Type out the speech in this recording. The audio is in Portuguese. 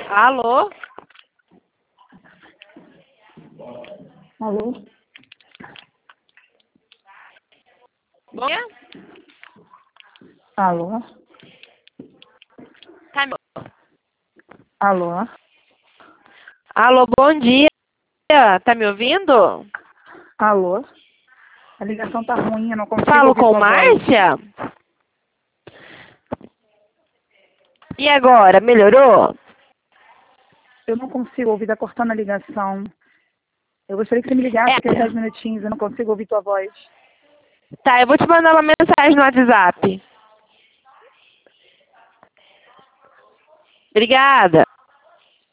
Alô? Alô? Bom dia? Alô? Tá me... Alô? Alô, bom dia. Tá me ouvindo? Alô? A ligação tá ruim, eu não consigo Falo ouvir com tua voz. Márcia? E agora, melhorou? Eu não consigo ouvir, tá cortando a ligação. Eu gostaria que você me ligasse aqui 10 minutinhos, eu não consigo ouvir tua voz. Tá, eu vou te mandar uma mensagem no WhatsApp. Obrigada.